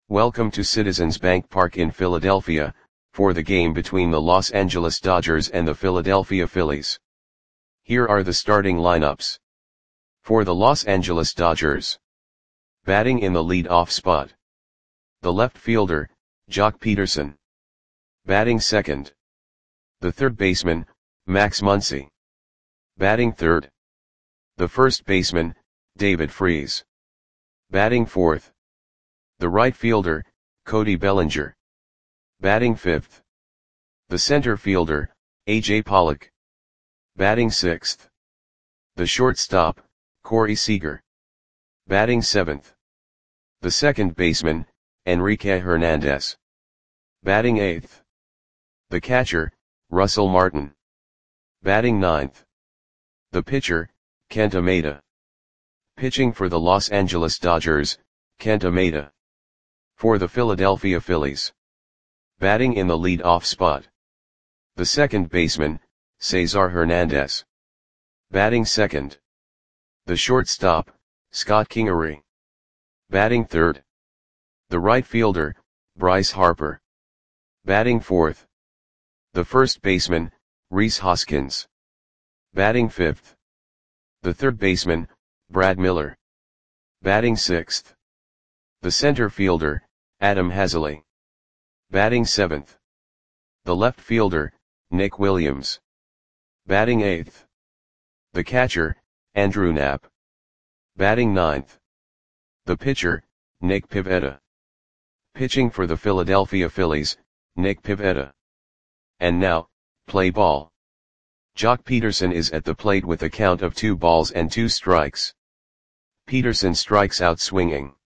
Welcome to Citizens Bank Park in Philadelphia, for the game between the Los Angeles Dodgers and the Philadelphia Phillies. Here are the starting lineups. For the Los Angeles Dodgers. Batting in the lead-off spot. The left fielder, Joc Pederson. Batting second. The third baseman, Max Muncy. Batting third. The first baseman, David Freese. Batting fourth. The right fielder, Cody Bellinger. Batting fifth. The center fielder, A.J. Pollock. Batting sixth. The shortstop, Corey Seager. Batting seventh. The second baseman, Enrique Hernandez. Batting eighth. The catcher, Russell Martin. Batting ninth. The pitcher, Kenta Maeda. Pitching for the Los Angeles Dodgers, Kenta Maeda. For the Philadelphia Phillies. Batting in the lead-off spot. The second baseman, Cesar Hernandez. Batting second. The shortstop, Scott Kingery. Batting third. The right fielder, Bryce Harper. Batting fourth. The first baseman, Rhys Hoskins. Batting fifth. The third baseman, Brad Miller. Batting sixth. The center fielder, Adam Haseley. Batting seventh. The left fielder, Nick Williams. Batting eighth. The catcher, Andrew Knapp. Batting ninth. The pitcher, Nick Pivetta. Pitching for the Philadelphia Phillies, Nick Pivetta. And now, play ball. Joc Pederson is at the plate with a count of 2 balls and 2 strikes. Pederson strikes out swinging.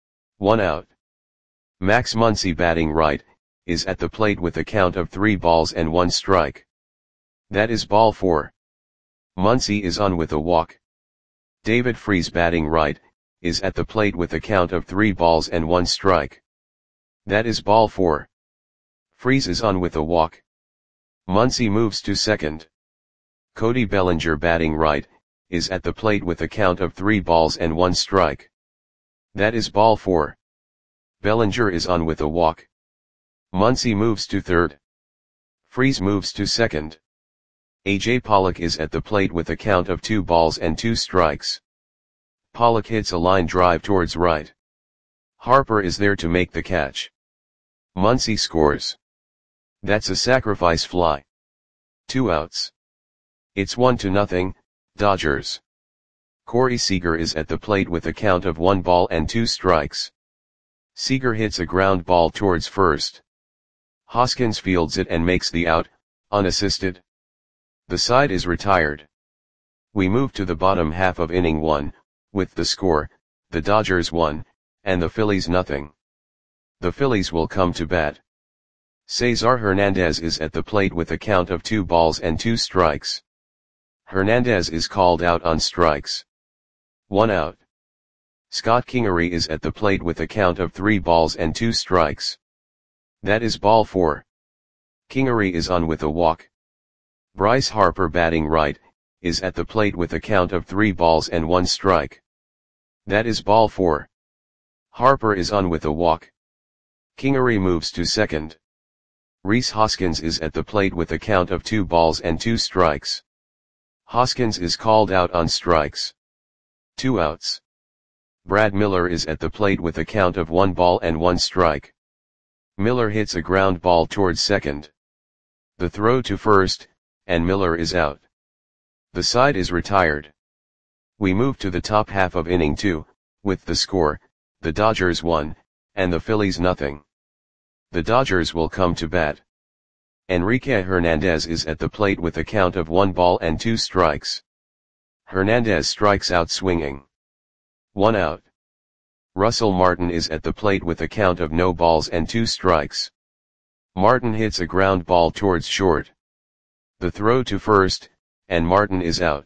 1 out. Max Muncy batting right, is at the plate with a count of 3 balls and 1 strike. That is ball 4. Muncy is on with a walk. David Freese batting right, is at the plate with a count of 3 balls and 1 strike. That is ball 4. Freese is on with a walk. Muncy moves to second. Cody Bellinger batting right, is at the plate with a count of 3 balls and 1 strike. That is ball 4. Bellinger is on with a walk. Muncy moves to third. Freese moves to second. A.J. Pollock is at the plate with a count of 2 balls and 2 strikes. Pollock hits a line drive towards right. Harper is there to make the catch. Muncy scores. That's a sacrifice fly. 2 outs. It's 1-0, Dodgers. Corey Seager is at the plate with a count of 1 ball and 2 strikes. Seager hits a ground ball towards first. Hoskins fields it and makes the out, unassisted. The side is retired. We move to the bottom half of inning 1, with the score, the Dodgers 1, and the Phillies 0. The Phillies will come to bat. Cesar Hernandez is at the plate with a count of 2 balls and 2 strikes. Hernandez is called out on strikes. 1 out. Scott Kingery is at the plate with a count of 3 balls and 2 strikes. That is ball 4. Kingery is on with a walk. Bryce Harper batting right, is at the plate with a count of 3 balls and 1 strike. That is ball 4. Harper is on with a walk. Kingery moves to second. Rhys Hoskins is at the plate with a count of 2 balls and 2 strikes. Hoskins is called out on strikes. 2 outs. Brad Miller is at the plate with a count of 1 ball and 1 strike. Miller hits a ground ball towards second. The throw to first, and Miller is out. The side is retired. We move to the top half of inning 2, with the score, the Dodgers 1, and the Phillies 0. The Dodgers will come to bat. Enrique Hernandez is at the plate with a count of 1 ball and 2 strikes. Hernandez strikes out swinging. 1 out. Russell Martin is at the plate with a count of no balls and 2 strikes. Martin hits a ground ball towards short. The throw to first, and Martin is out.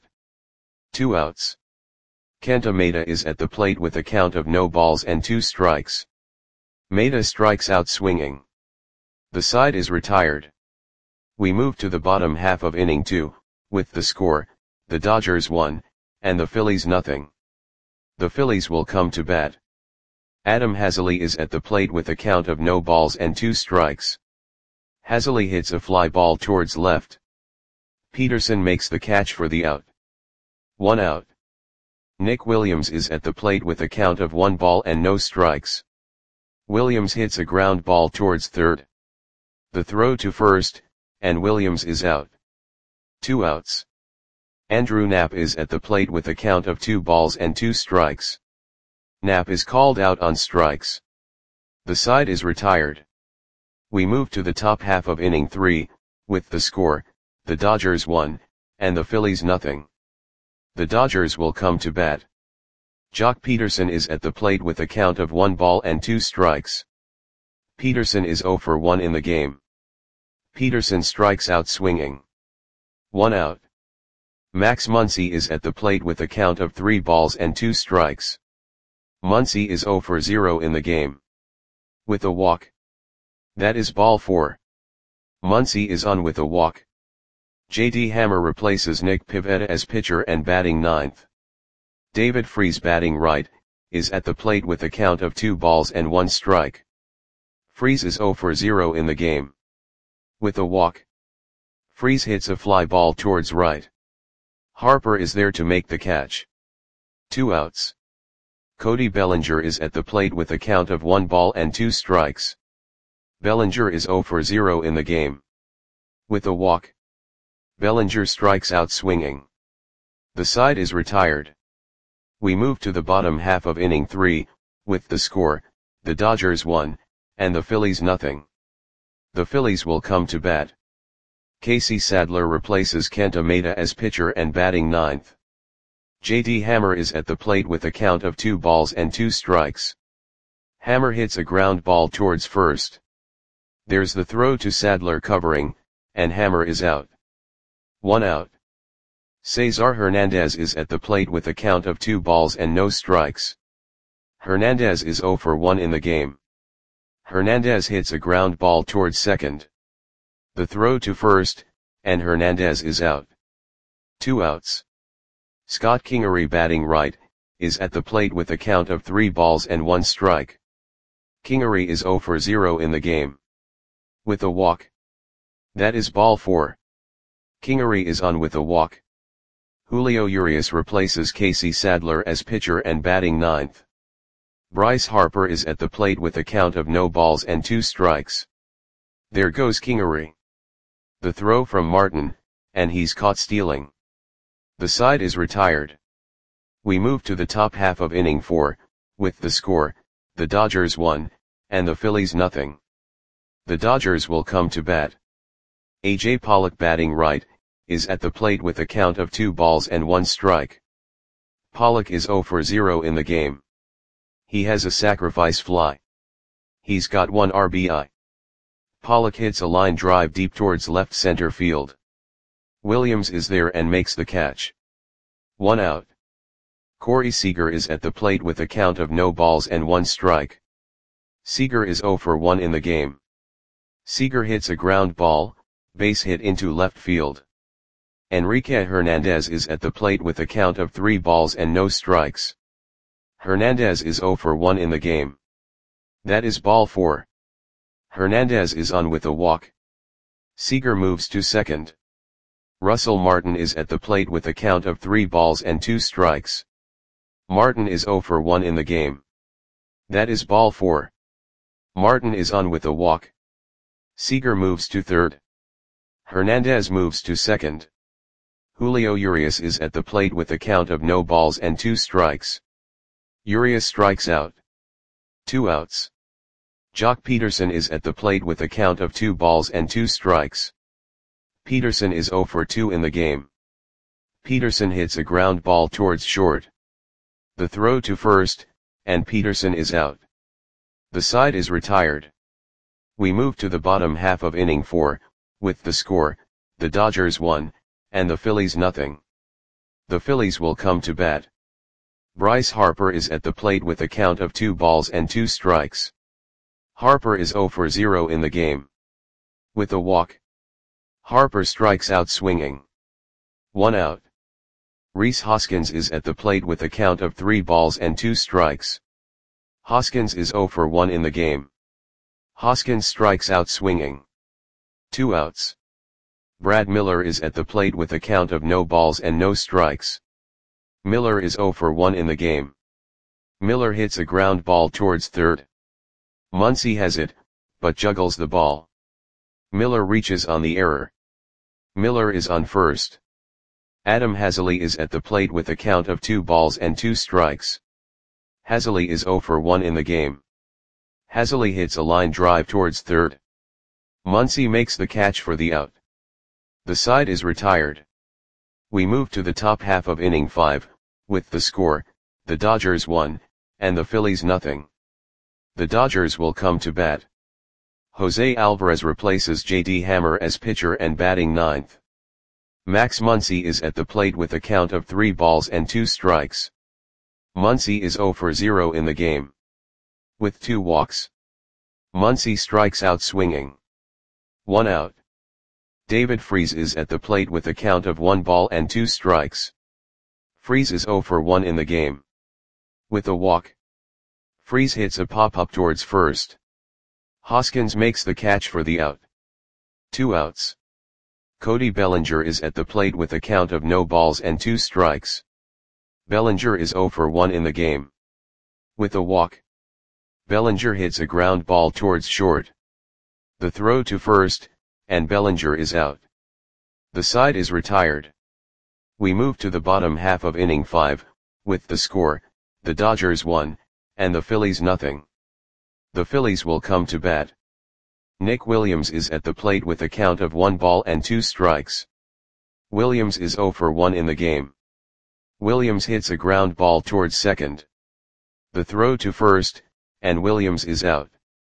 2 outs. Kenta Maeda is at the plate with a count of no balls and 2 strikes. Maeda strikes out swinging. The side is retired. We move to the bottom half of inning 2, with the score, the Dodgers 1, and the Phillies 0. The Phillies will come to bat. Adam Hazley is at the plate with a count of no balls and 2 strikes. Hazley hits a fly ball towards left. Peterson makes the catch for the out. 1 out. Nick Williams is at the plate with a count of 1 ball and no strikes. Williams hits a ground ball towards third. The throw to first, and Williams is out. 2 outs. Andrew Knapp is at the plate with a count of 2 balls and 2 strikes. Knapp is called out on strikes. The side is retired. We move to the top half of inning 3, with the score, the Dodgers 1, and the Phillies nothing. The Dodgers will come to bat. Jock Peterson is at the plate with a count of 1 ball and 2 strikes. Peterson is 0 for 1 in the game. Peterson strikes out swinging. 1 out. Max Muncy is at the plate with a count of 3 balls and 2 strikes. Muncy is 0 for 0 in the game. With a walk. That is ball 4. Muncy is on with a walk. J.D. Hammer replaces Nick Pivetta as pitcher and batting 9th. David Freese, batting right, is at the plate with a count of 2 balls and 1 strike. Freese is 0 for 0 in the game. With a walk. Freese hits a fly ball towards right. Harper is there to make the catch. 2 outs. Cody Bellinger is at the plate with a count of 1 ball and 2 strikes. Bellinger is 0 for 0 in the game. With a walk. Bellinger strikes out swinging. The side is retired. We move to the bottom half of inning 3, with the score, the Dodgers 1, and the Phillies nothing. The Phillies will come to bat. Casey Sadler replaces Kenta Maeda as pitcher and batting 9th. J.D. Hammer is at the plate with a count of 2 balls and 2 strikes. Hammer hits a ground ball towards first. There's the throw to Sadler covering, and Hammer is out. 1 out. Cesar Hernandez is at the plate with a count of 2 balls and no strikes. Hernandez is 0 for 1 in the game. Hernandez hits a ground ball towards second. The throw to first, and Hernandez is out. 2 outs. Scott Kingery, batting right, is at the plate with a count of 3 balls and 1 strike. Kingery is 0 for 0 in the game. With a walk. That is ball 4. Kingery is on with a walk. Julio Urias replaces Casey Sadler as pitcher and batting 9th. Bryce Harper is at the plate with a count of no balls and 2 strikes. There goes Kingery. The throw from Martin, and he's caught stealing. The side is retired. We move to the top half of inning 4, with the score, the Dodgers 1, and the Phillies nothing. The Dodgers will come to bat. A.J. Pollock, batting right, is at the plate with a count of 2 balls and 1 strike. Pollock is 0 for 0 in the game. He has a sacrifice fly. He's got 1 RBI. Pollock hits a line drive deep towards left center field. Williams is there and makes the catch. 1 out. Corey Seager is at the plate with a count of no balls and 1 strike. Seager is 0 for 1 in the game. Seager hits a ground ball, base hit into left field. Enrique Hernandez is at the plate with a count of 3 balls and no strikes. Hernandez is 0 for 1 in the game. That is ball 4. Hernandez is on with a walk. Seager moves to second. Russell Martin is at the plate with a count of 3 balls and 2 strikes. Martin is 0 for 1 in the game. That is ball 4. Martin is on with a walk. Seager moves to third. Hernandez moves to second. Julio Urias is at the plate with a count of no balls and 2 strikes. Urias strikes out. 2 outs. Jock Peterson is at the plate with a count of 2 balls and 2 strikes. Peterson is 0 for 2 in the game. Peterson hits a ground ball towards short. The throw to first, and Peterson is out. The side is retired. We move to the bottom half of inning 4, with the score, the Dodgers 1, and the Phillies nothing. The Phillies will come to bat. Bryce Harper is at the plate with a count of 2 balls and 2 strikes. Harper is 0 for 0 in the game. With a walk. Harper strikes out swinging. 1 out. Rhys Hoskins is at the plate with a count of 3 balls and 2 strikes. Hoskins is 0 for 1 in the game. Hoskins strikes out swinging. 2 outs. Brad Miller is at the plate with a count of no balls and no strikes. Miller is 0 for 1 in the game. Miller hits a ground ball towards third. Muncy has it, but juggles the ball. Miller reaches on the error. Miller is on first. Adam Haseley is at the plate with a count of 2 balls and 2 strikes. Haseley is 0 for 1 in the game. Haseley hits a line drive towards third. Muncy makes the catch for the out. The side is retired. We move to the top half of inning 5, with the score, the Dodgers 1, and the Phillies nothing. The Dodgers will come to bat. Jose Alvarez replaces J.D. Hammer as pitcher and batting ninth. Max Muncy is at the plate with a count of 3 balls and 2 strikes. Muncy is 0 for 0 in the game. With 2 walks. Muncy strikes out swinging. 1 out. David Freese is at the plate with a count of 1 ball and 2 strikes. Freese is 0 for 1 in the game. With a walk. Freese hits a pop-up towards first. Hoskins makes the catch for the out. 2 outs. Cody Bellinger is at the plate with a count of no balls and 2 strikes. Bellinger is 0 for 1 in the game. With a walk. Bellinger hits a ground ball towards short. The throw to first, and Bellinger is out. The side is retired. We move to the bottom half of inning 5, with the score, the Dodgers 1, and the Phillies nothing. The Phillies will come to bat. Nick Williams is at the plate with a count of 1 ball and 2 strikes. Williams is 0 for 1 in the game. Williams hits a ground ball towards second. The throw to first, and Williams is out.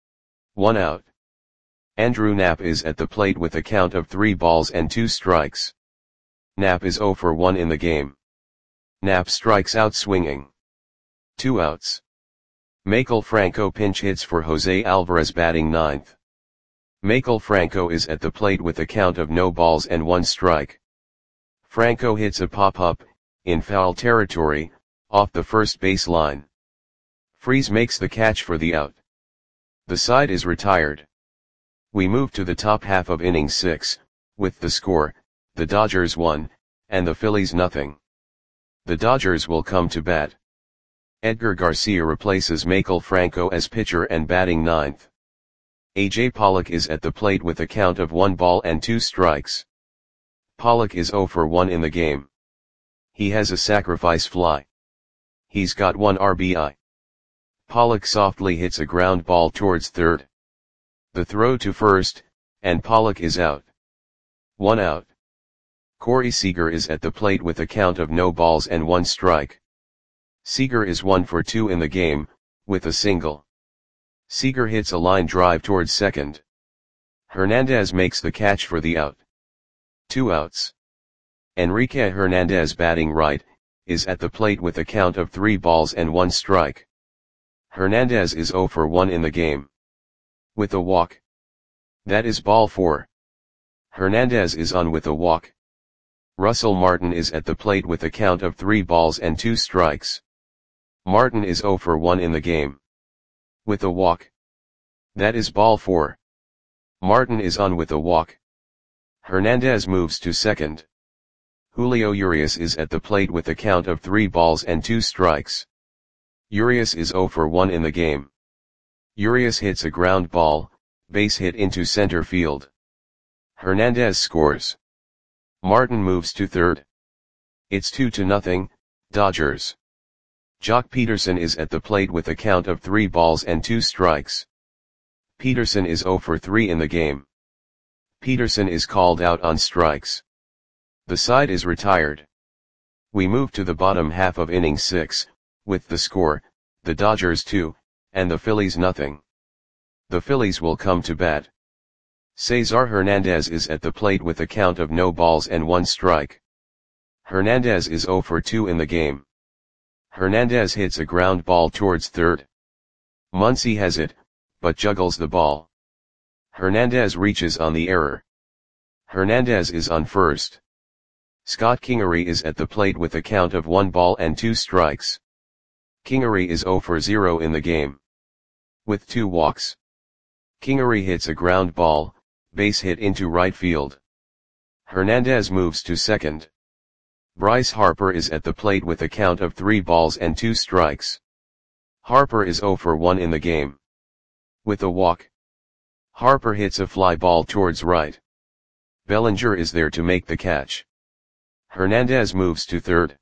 1 out. Andrew Knapp is at the plate with a count of 3 balls and 2 strikes. Knapp is 0 for 1 in the game. Knapp strikes out swinging. 2 outs. Maikel Franco pinch hits for Jose Alvarez batting ninth. Maikel Franco is at the plate with a count of no balls and 1 strike. Franco hits a pop-up, in foul territory, off the first base line. Freese makes the catch for the out. The side is retired. We move to the top half of inning 6, with the score, the Dodgers 1, and the Phillies nothing. The Dodgers will come to bat. Edgar Garcia replaces Maikel Franco as pitcher and batting ninth. A.J. Pollock is at the plate with a count of 1 ball and 2 strikes. Pollock is 0 for 1 in the game. He has a sacrifice fly. He's got 1 RBI. Pollock softly hits a ground ball towards third. The throw to first, and Pollock is out. 1 out. Corey Seager is at the plate with a count of no balls and 1 strike. Seager is 1 for 2 in the game, with a single. Seager hits a line drive towards second. Hernandez makes the catch for the out. 2 outs. Enrique Hernandez batting right, is at the plate with a count of 3 balls and 1 strike. Hernandez is 0 for 1 in the game. With a walk. That is ball 4. Hernandez is on with a walk. Russell Martin is at the plate with a count of 3 balls and 2 strikes. Martin is 0 for 1 in the game. With a walk. That is ball 4. Martin is on with a walk. Hernandez moves to second. Julio Urias is at the plate with a count of 3 balls and 2 strikes. Urias is 0 for 1 in the game. Urias hits a ground ball, base hit into center field. Hernandez scores. Martin moves to third. It's 2-0, Dodgers. Jock Peterson is at the plate with a count of 3 balls and 2 strikes. Peterson is 0 for 3 in the game. Peterson is called out on strikes. The side is retired. We move to the bottom half of inning 6, with the score, the Dodgers 2, and the Phillies nothing. The Phillies will come to bat. Cesar Hernandez is at the plate with a count of no balls and 1 strike. Hernandez is 0 for 2 in the game. Hernandez hits a ground ball towards third. Muncy has it, but juggles the ball. Hernandez reaches on the error. Hernandez is on first. Scott Kingery is at the plate with a count of 1 ball and 2 strikes. Kingery is 0 for 0 in the game. with 2 walks. Kingery hits a ground ball, base hit into right field. Hernandez moves to second. Bryce Harper is at the plate with a count of 3 balls and 2 strikes. Harper is 0 for 1 in the game. With a walk. Harper hits a fly ball towards right. Bellinger is there to make the catch. Hernandez moves to third.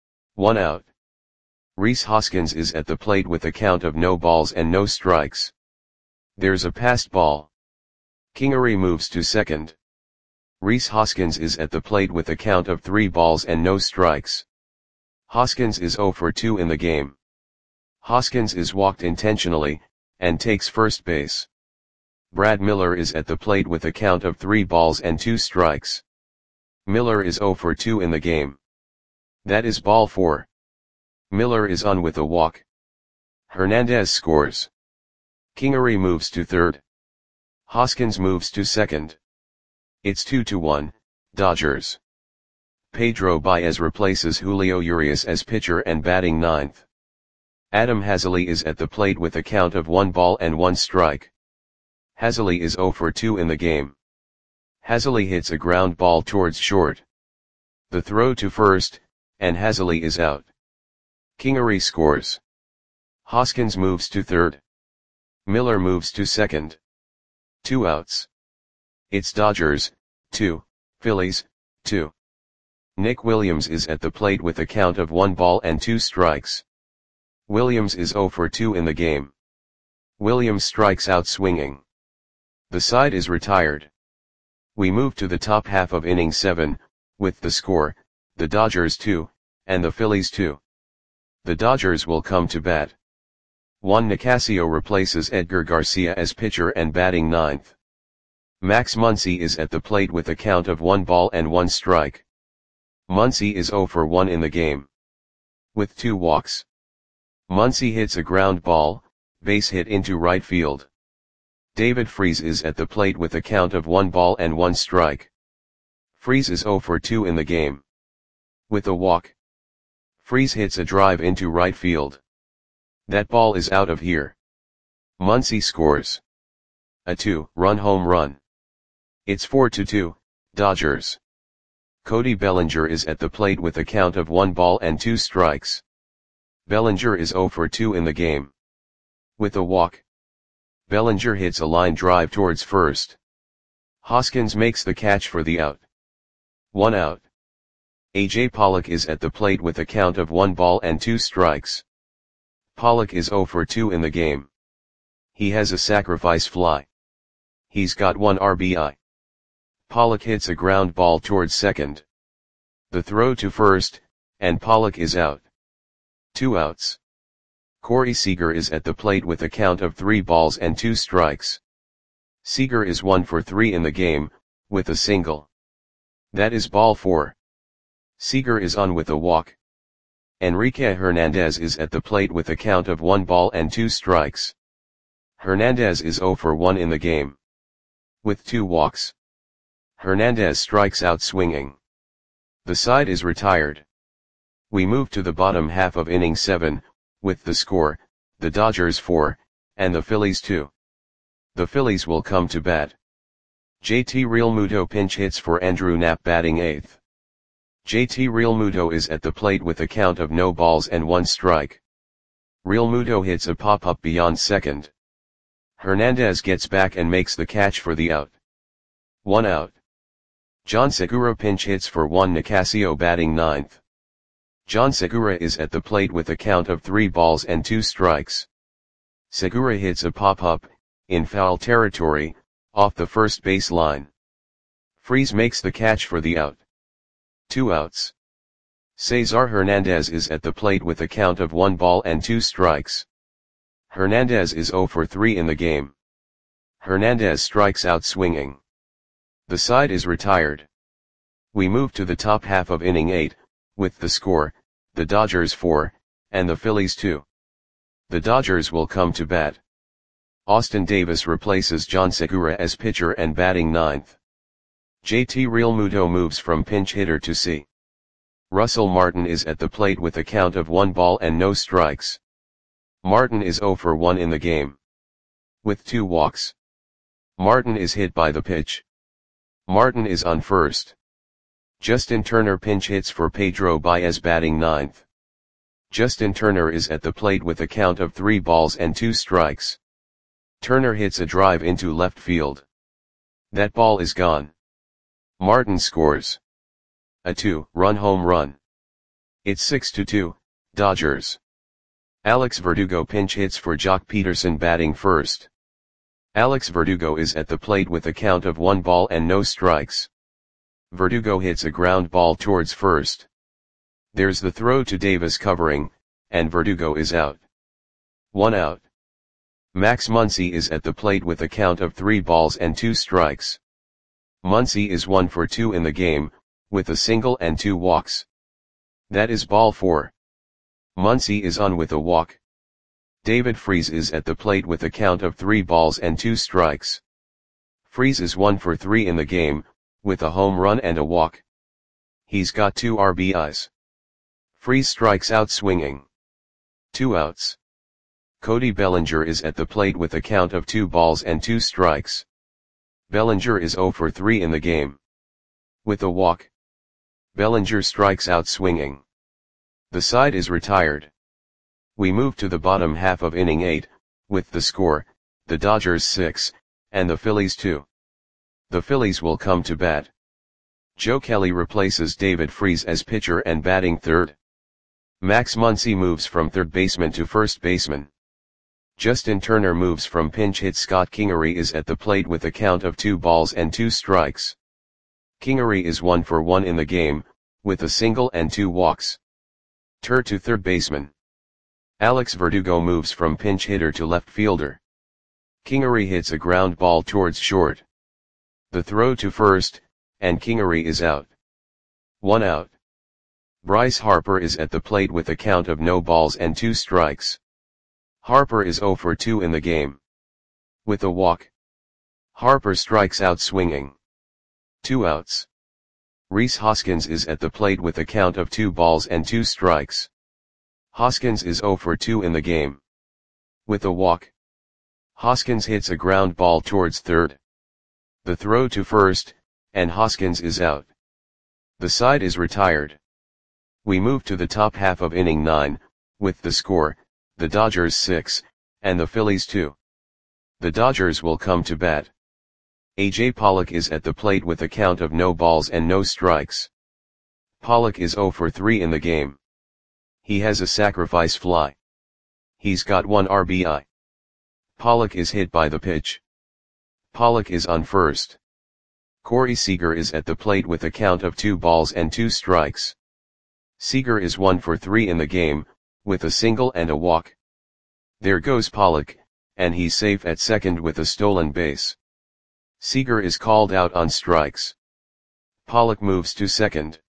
1 out. Rhys Hoskins is at the plate with a count of no balls and no strikes. There's a passed ball. Kingery moves to second. Rhys Hoskins is at the plate with a count of 3 balls and no strikes. Hoskins is 0 for 2 in the game. Hoskins is walked intentionally, and takes first base. Brad Miller is at the plate with a count of 3 balls and 2 strikes. Miller is 0 for 2 in the game. That is ball 4. Miller is on with a walk. Hernandez scores. Kingery moves to third. Hoskins moves to second. It's 2-1, Dodgers. Pedro Baez replaces Julio Urias as pitcher and batting ninth. Adam Haseley is at the plate with a count of 1 ball and 1 strike. Haseley is 0 for 2 in the game. Haseley hits a ground ball towards short. The throw to first, and Haseley is out. Kingery scores. Hoskins moves to third. Miller moves to second. 2 outs. It's Dodgers, 2, Phillies, 2. Nick Williams is at the plate with a count of 1 ball and 2 strikes. Williams is 0 for 2 in the game. Williams strikes out swinging. The side is retired. We move to the top half of inning 7, with the score, the Dodgers 2, and the Phillies 2. The Dodgers will come to bat. Juan Nicasio replaces Edgar Garcia as pitcher and batting ninth. Max Muncy is at the plate with a count of 1 ball and 1 strike. Muncy is 0 for 1 in the game. With 2 walks. Muncy hits a ground ball, base hit into right field. David Freese is at the plate with a count of 1 ball and 1 strike. Freese is 0 for 2 in the game. With a walk. Freese hits a drive into right field. That ball is out of here. Muncy scores. A 2-run home run. It's 4-2, Dodgers. Cody Bellinger is at the plate with a count of 1 ball and 2 strikes. Bellinger is 0 for 2 in the game. With a walk. Bellinger hits a line drive towards first. Hoskins makes the catch for the out. 1 out. A.J. Pollock is at the plate with a count of 1 ball and 2 strikes. Pollock is 0 for 2 in the game. He has a sacrifice fly. He's got 1 RBI. Pollock hits a ground ball towards second. The throw to first, and Pollock is out. 2 outs. Corey Seager is at the plate with a count of 3 balls and 2 strikes. Seager is 1 for 3 in the game, with a single. That is ball 4. Seager is on with a walk. Enrique Hernandez is at the plate with a count of 1 ball and 2 strikes. Hernandez is 0 for 1 in the game. With 2 walks. Hernandez strikes out swinging. The side is retired. We move to the bottom half of inning 7, with the score, the Dodgers 4, and the Phillies 2. The Phillies will come to bat. JT Realmuto pinch hits for Andrew Knapp batting 8th. JT Realmuto is at the plate with a count of no balls and 1 strike. Realmuto hits a pop-up beyond second. Hernandez gets back and makes the catch for the out. 1 out. John Segura pinch hits for Juan Nicasio batting 9th. John Segura is at the plate with a count of 3 balls and 2 strikes. Segura hits a pop-up, in foul territory, off the first base line. Freese makes the catch for the out. 2 outs. Cesar Hernandez is at the plate with a count of 1 ball and 2 strikes. Hernandez is 0 for 3 in the game. Hernandez strikes out swinging. The side is retired. We move to the top half of inning 8, with the score, the Dodgers 4, and the Phillies 2. The Dodgers will come to bat. Austin Davis replaces John Segura as pitcher and batting 9th. JT Realmuto moves from pinch hitter to C. Russell Martin is at the plate with a count of 1 ball and no strikes. Martin is 0 for 1 in the game. with 2 walks. Martin is hit by the pitch. Martin is on first. Justin Turner pinch hits for Pedro Baez batting 9th. Justin Turner is at the plate with a count of 3 balls and 2 strikes. Turner hits a drive into left field. That ball is gone. Martin scores a 2-run home run. It's 6-2, Dodgers. Alex Verdugo pinch hits for Jock Peterson batting first. Alex Verdugo is at the plate with a count of 1 ball and no strikes. Verdugo hits a ground ball towards first. There's the throw to Davis covering, and Verdugo is out. 1 out. Max Muncy is at the plate with a count of 3 balls and 2 strikes. Muncy is 1 for 2 in the game, with a single and 2 walks. That is ball 4. Muncy is on with a walk. David Freese is at the plate with a count of 3 balls and 2 strikes. Freese is 1 for 3 in the game, with a home run and a walk. He's got 2 RBIs. Freese strikes out swinging. 2 outs. Cody Bellinger is at the plate with a count of 2 balls and 2 strikes. Bellinger is 0 for 3 in the game. With a walk. Bellinger strikes out swinging. The side is retired. We move to the bottom half of inning 8, with the score, the Dodgers 6, and the Phillies 2. The Phillies will come to bat. Joe Kelly replaces David Freese as pitcher and batting third. Max Muncy moves from third baseman to first baseman. Justin Turner moves from pinch hit. Scott Kingery is at the plate with a count of 2 balls and 2 strikes. Kingery is 1 for 1 in the game, with a single and 2 walks. Tur to third baseman. Alex Verdugo moves from pinch hitter to left fielder. Kingery hits a ground ball towards short. The throw to first, and Kingery is out. 1 out. Bryce Harper is at the plate with a count of no balls and 2 strikes. Harper is 0 for 2 in the game. With a walk. Harper strikes out swinging. 2 outs. Rhys Hoskins is at the plate with a count of 2 balls and 2 strikes. Hoskins is 0 for 2 in the game. With a walk. Hoskins hits a ground ball towards third. The throw to first, and Hoskins is out. The side is retired. We move to the top half of inning 9, with the score, the Dodgers 6, and the Phillies 2. The Dodgers will come to bat. A.J. Pollock is at the plate with a count of no balls and no strikes. Pollock is 0 for 3 in the game. He has a sacrifice fly. He's got 1 RBI. Pollock is hit by the pitch. Pollock is on first. Corey Seager is at the plate with a count of 2 balls and 2 strikes. Seager is 1 for 3 in the game, with a single and a walk. There goes Pollock, and he's safe at second with a stolen base. Seager is called out on strikes. Pollock moves to second.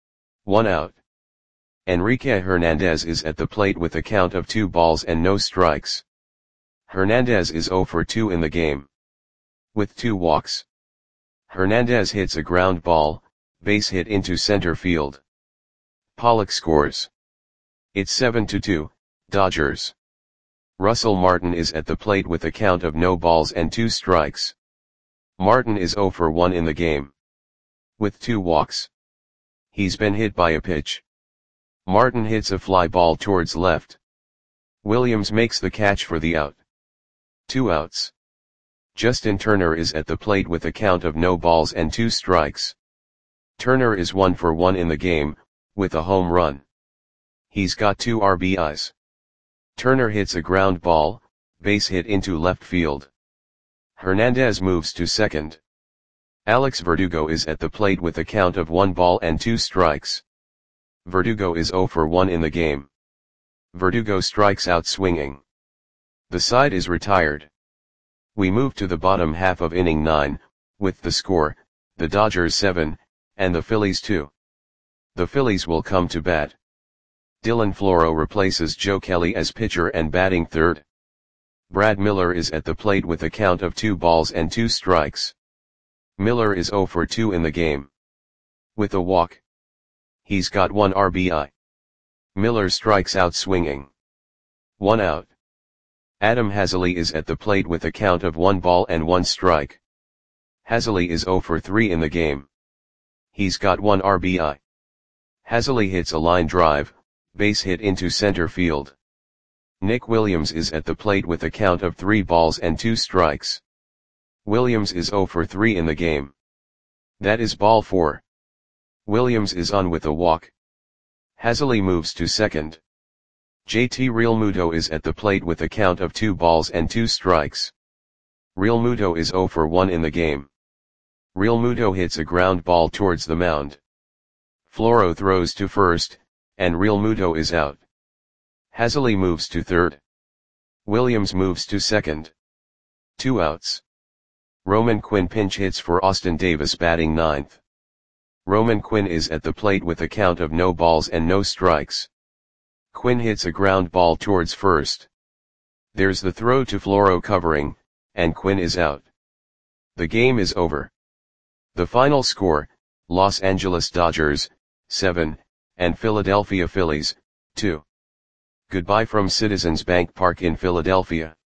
1 out. Enrique Hernandez is at the plate with a count of 2 balls and no strikes. Hernandez is 0 for 2 in the game. With 2 walks. Hernandez hits a ground ball, base hit into center field. Pollock scores. It's 7-2, Dodgers. Russell Martin is at the plate with a count of no balls and 2 strikes. Martin is 0 for 1 in the game. With 2 walks. He's been hit by a pitch. Martin hits a fly ball towards left. Williams makes the catch for the out. 2 outs. Justin Turner is at the plate with a count of no balls and 2 strikes. Turner is 1 for 1 in the game, with a home run. He's got 2 RBIs. Turner hits a ground ball, base hit into left field. Hernandez moves to second. Alex Verdugo is at the plate with a count of 1 ball and 2 strikes. Verdugo is 0 for 1 in the game. Verdugo strikes out swinging. The side is retired. We move to the bottom half of inning 9, with the score, the Dodgers 7, and the Phillies 2. The Phillies will come to bat. Dylan Floro replaces Joe Kelly as pitcher and batting third. Brad Miller is at the plate with a count of 2 balls and 2 strikes. Miller is 0 for 2 in the game. With a walk. He's got 1 RBI. Miller strikes out swinging. 1 out. Adam Haseley is at the plate with a count of 1 ball and 1 strike. Haseley is 0 for 3 in the game. He's got 1 RBI. Haseley hits a line drive, base hit into center field. Nick Williams is at the plate with a count of 3 balls and 2 strikes. Williams is 0 for 3 in the game. That is ball 4. Williams is on with a walk. Haseley moves to second. JT Realmuto is at the plate with a count of 2 balls and 2 strikes. Realmuto is 0 for 1 in the game. Realmuto hits a ground ball towards the mound. Floro throws to first, and Realmuto is out. Haseley moves to third. Williams moves to second. 2 outs. Roman Quinn pinch hits for Austin Davis batting ninth. Roman Quinn is at the plate with a count of no balls and no strikes. Quinn hits a ground ball towards first. There's the throw to Floro covering, and Quinn is out. The game is over. The final score, Los Angeles Dodgers, 7, and Philadelphia Phillies, 2. Goodbye from Citizens Bank Park in Philadelphia.